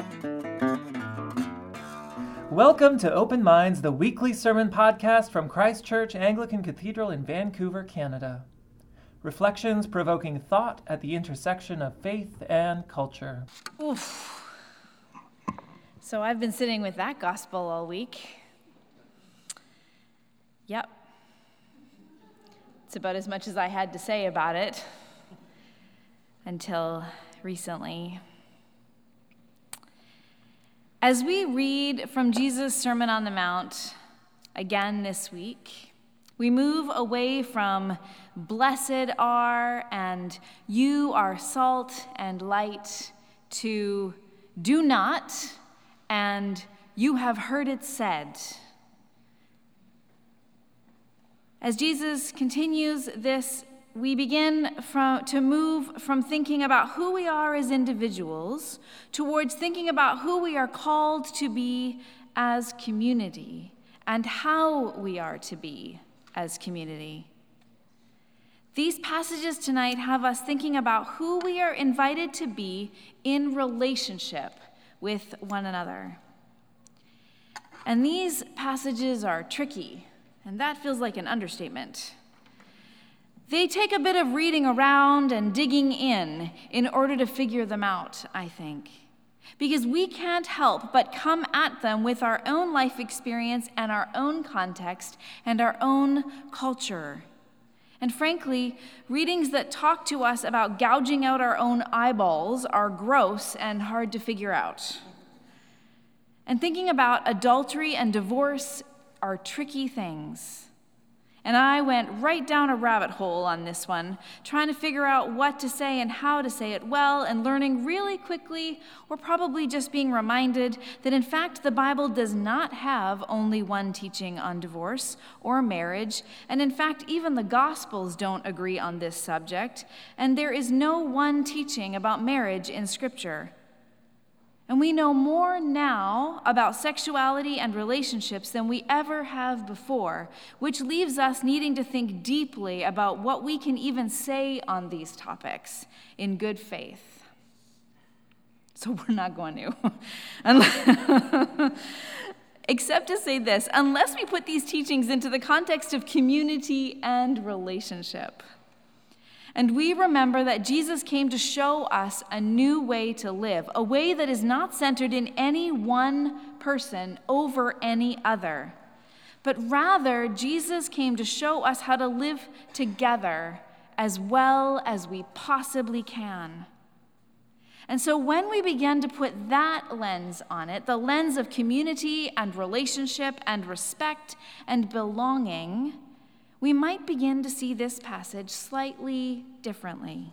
Welcome to Open Minds, the weekly sermon podcast from Christ Church Anglican Cathedral in Vancouver, Canada. Reflections provoking thought at the intersection of faith and culture. Oof. So I've been sitting with that gospel all week. Yep. It's about as much as I had to say about it until recently. As we read from Jesus' Sermon on the Mount again this week, we move away from blessed are and you are salt and light to do not and you have heard it said. As Jesus continues this, we begin to move from thinking about who we are as individuals towards thinking about who we are called to be as community and how we are to be as community. These passages tonight have us thinking about who we are invited to be in relationship with one another. And these passages are tricky, and that feels like an understatement. They take a bit of reading around and digging in order to figure them out, I think. Because we can't help but come at them with our own life experience and our own context and our own culture. And frankly, readings that talk to us about gouging out our own eyeballs are gross and hard to figure out. And thinking about adultery and divorce are tricky things. And I went right down a rabbit hole on this one, trying to figure out what to say and how to say it well, and learning really quickly, or probably just being reminded, that in fact the Bible does not have only one teaching on divorce or marriage, and in fact even the Gospels don't agree on this subject, and there is no one teaching about marriage in Scripture. And we know more now about sexuality and relationships than we ever have before, which leaves us needing to think deeply about what we can even say on these topics in good faith. So we're not going to. Except to say this, unless we put these teachings into the context of community and relationship. And we remember that Jesus came to show us a new way to live, a way that is not centered in any one person over any other. But rather, Jesus came to show us how to live together as well as we possibly can. And so when we begin to put that lens on it, the lens of community and relationship and respect and belonging, we might begin to see this passage slightly differently.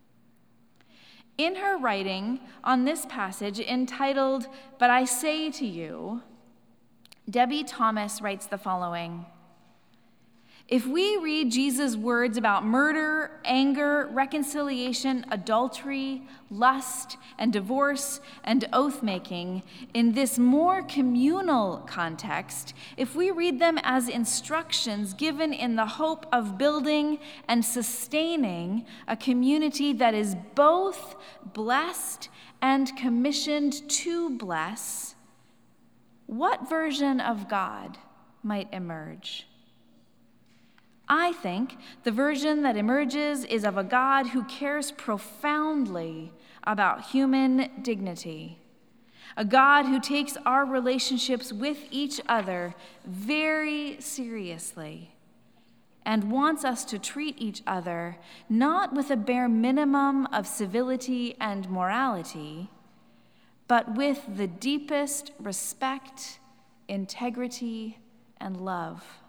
In her writing on this passage entitled, "But I Say to You," Debbie Thomas writes the following: If we read Jesus' words about murder, anger, reconciliation, adultery, lust, and divorce, and oath-making in this more communal context, if we read them as instructions given in the hope of building and sustaining a community that is both blessed and commissioned to bless, what version of God might emerge? I think the version that emerges is of a God who cares profoundly about human dignity, a God who takes our relationships with each other very seriously and wants us to treat each other not with a bare minimum of civility and morality, but with the deepest respect, integrity, and love.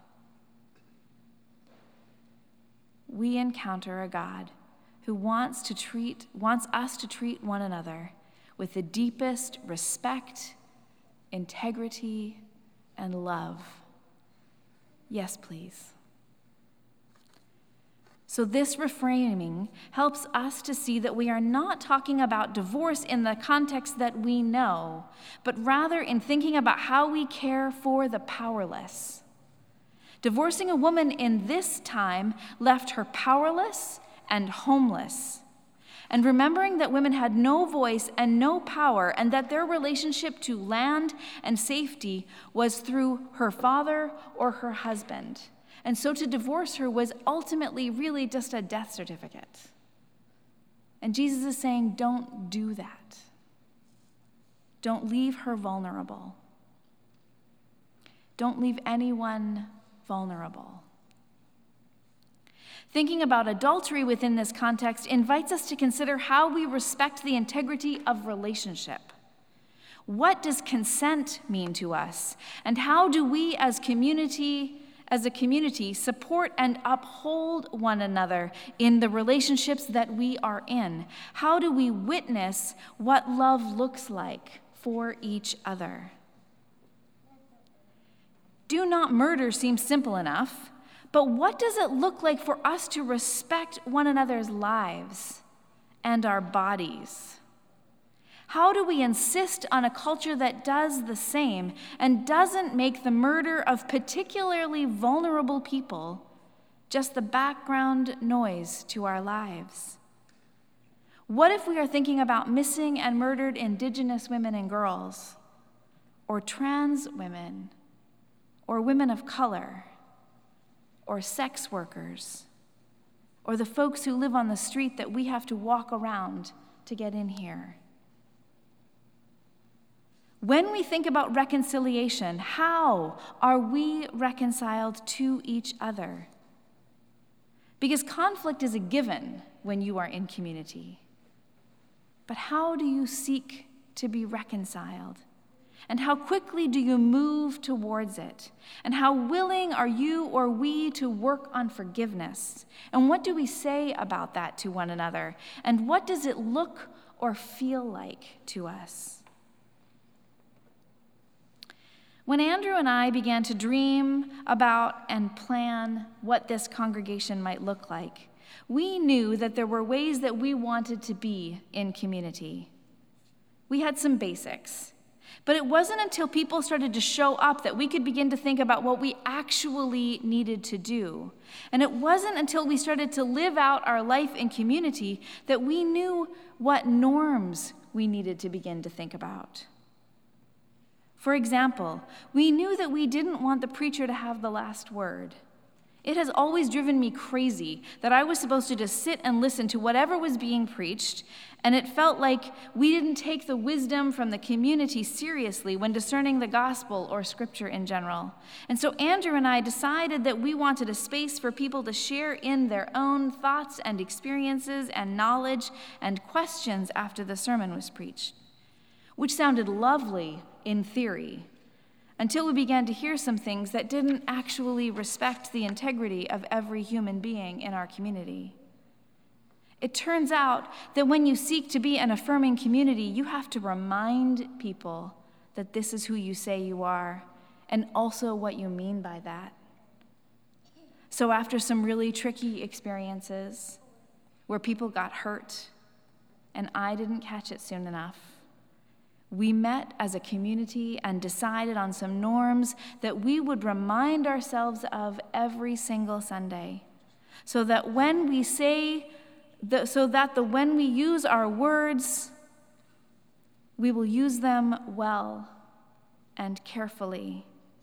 We encounter a God who wants us to treat one another with the deepest respect, integrity, and love. Yes, please. So this reframing helps us to see that we are not talking about divorce in the context that we know, but rather in thinking about how we care for the powerless. Divorcing a woman in this time left her powerless and homeless. and remembering that women had no voice and no power, and that their relationship to land and safety was through her father or her husband. And so to divorce her was ultimately really just a death certificate. And Jesus is saying, don't do that. Don't leave her vulnerable. Don't leave anyone vulnerable. Thinking about adultery within this context invites us to consider how we respect the integrity of relationship. What does consent mean to us? And how do we as a community, support and uphold one another in the relationships that we are in? How do we witness what love looks like for each other? Do not murder seems simple enough, but what does it look like for us to respect one another's lives and our bodies? How do we insist on a culture that does the same and doesn't make the murder of particularly vulnerable people just the background noise to our lives? What if we are thinking about missing and murdered Indigenous women and girls, or trans women, or women of color, or sex workers, or the folks who live on the street that we have to walk around to get in here? When we think about reconciliation, how are we reconciled to each other? Because conflict is a given when you are in community. But how do you seek to be reconciled? And how quickly do you move towards it? And how willing are you or we to work on forgiveness? And what do we say about that to one another? And what does it look or feel like to us? When Andrew and I began to dream about and plan what this congregation might look like, we knew that there were ways that we wanted to be in community. We had some basics. But it wasn't until people started to show up that we could begin to think about what we actually needed to do. And it wasn't until we started to live out our life in community that we knew what norms we needed to begin to think about. For example, we knew that we didn't want the preacher to have the last word. It has always driven me crazy that I was supposed to just sit and listen to whatever was being preached, and it felt like we didn't take the wisdom from the community seriously when discerning the gospel or scripture in general. And so Andrew and I decided that we wanted a space for people to share in their own thoughts and experiences and knowledge and questions after the sermon was preached, which sounded lovely in theory, until we began to hear some things that didn't actually respect the integrity of every human being in our community. It turns out that when you seek to be an affirming community, you have to remind people that this is who you say you are, and also what you mean by that. So after some really tricky experiences where people got hurt, and I didn't catch it soon enough, we met as a community and decided on some norms that we would remind ourselves of every single Sunday, so that when we use our words, we will use them well and carefully.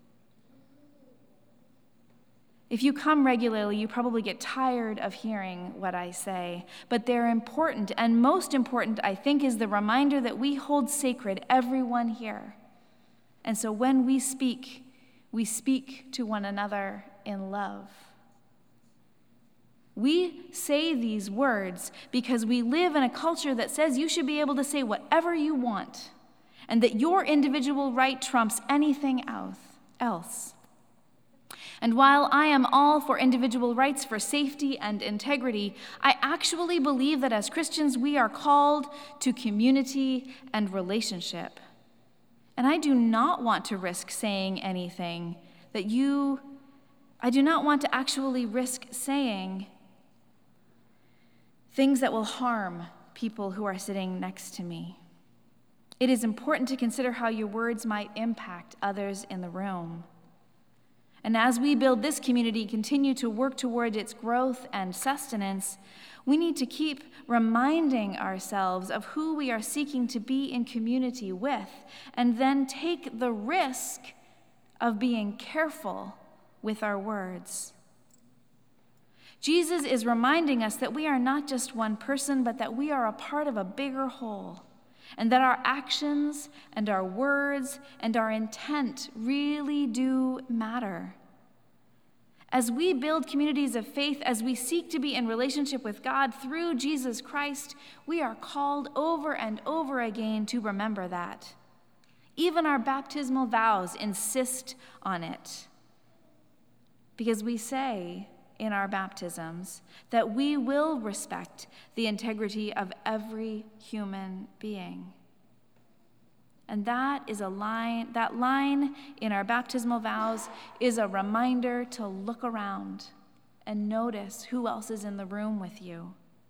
If you come regularly, you probably get tired of hearing what I say, but they're important, and most important, I think, is the reminder that we hold sacred everyone here. And so when we speak to one another in love. We say these words because we live in a culture that says you should be able to say whatever you want, and that your individual right trumps anything else. And while I am all for individual rights for safety and integrity, I actually believe that as Christians we are called to community and relationship. And I do not want to risk saying anything I do not want to actually risk saying things that will harm people who are sitting next to me. It is important to consider how your words might impact others in the room. And as we build this community, continue to work toward its growth and sustenance, we need to keep reminding ourselves of who we are seeking to be in community with, and then take the risk of being careful with our words. Jesus is reminding us that we are not just one person, but that we are a part of a bigger whole, and that our actions and our words and our intent really do matter. As we build communities of faith, as we seek to be in relationship with God through Jesus Christ, we are called over and over again to remember that. Even our baptismal vows insist on it, because we say in our baptisms that we will respect the integrity of every human being. And that line in our baptismal vows is a reminder to look around and notice who else is in the room with you.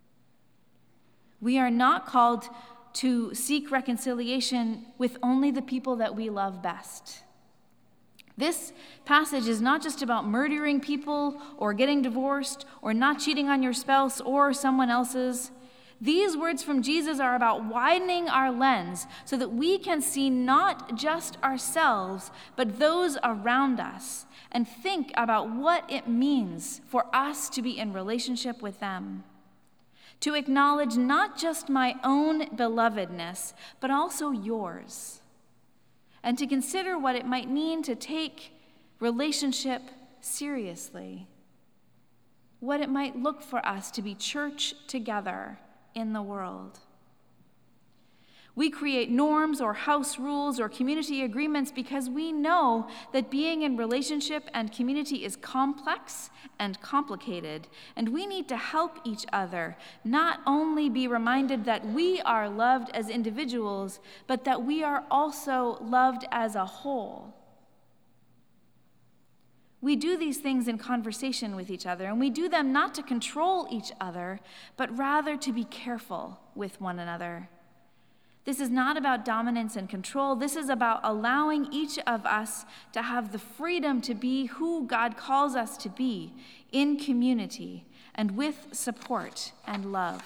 We are not called to seek reconciliation with only the people that we love best. This passage is not just about murdering people or getting divorced or not cheating on your spouse or someone else's. These words from Jesus are about widening our lens so that we can see not just ourselves, but those around us, and think about what it means for us to be in relationship with them. To acknowledge not just my own belovedness, but also yours. And to consider what it might mean to take relationship seriously. What it might look for us to be church together in the world. We create norms or house rules or community agreements because we know that being in relationship and community is complex and complicated, and we need to help each other not only be reminded that we are loved as individuals, but that we are also loved as a whole. We do these things in conversation with each other, and we do them not to control each other, but rather to be careful with one another. This is not about dominance and control. This is about allowing each of us to have the freedom to be who God calls us to be in community and with support and love.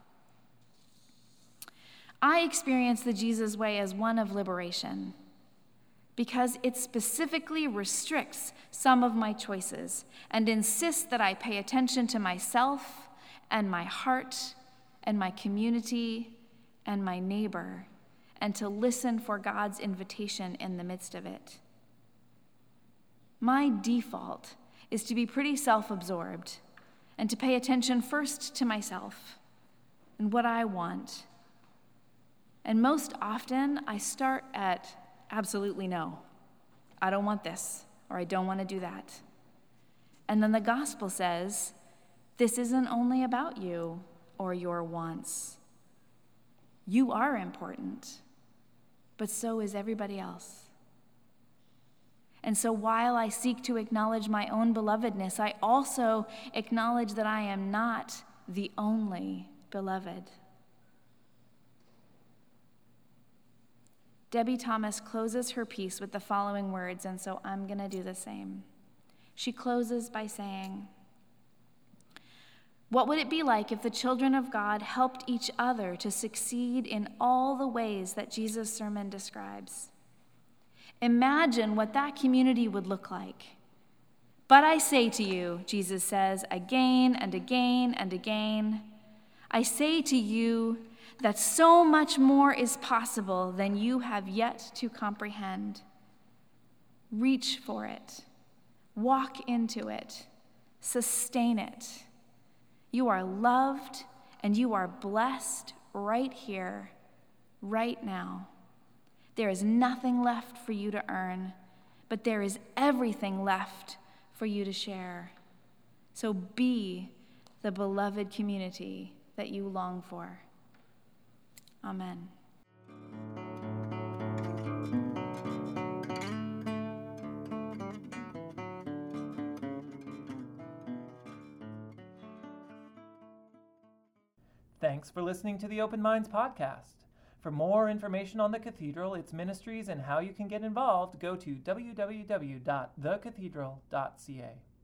I experience the Jesus way as one of liberation because it specifically restricts some of my choices and insists that I pay attention to myself and my heart and my community and my neighbor, and to listen for God's invitation in the midst of it. My default is to be pretty self-absorbed and to pay attention first to myself and what I want. And most often, I start at absolutely no. I don't want this, or I don't want to do that. And then the gospel says, this isn't only about you or your wants. You are important, but so is everybody else. And so while I seek to acknowledge my own belovedness, I also acknowledge that I am not the only beloved. Debbie Thomas closes her piece with the following words, and so I'm going to do the same. She closes by saying, what would it be like if the children of God helped each other to succeed in all the ways that Jesus' sermon describes? Imagine what that community would look like. But I say to you, Jesus says again and again and again, I say to you that so much more is possible than you have yet to comprehend. Reach for it. Walk into it. Sustain it. You are loved and you are blessed right here, right now. There is nothing left for you to earn, but there is everything left for you to share. So be the beloved community that you long for. Amen. Thanks for listening to the Open Minds podcast. For more information on the Cathedral, its ministries, and how you can get involved, go to www.thecathedral.ca.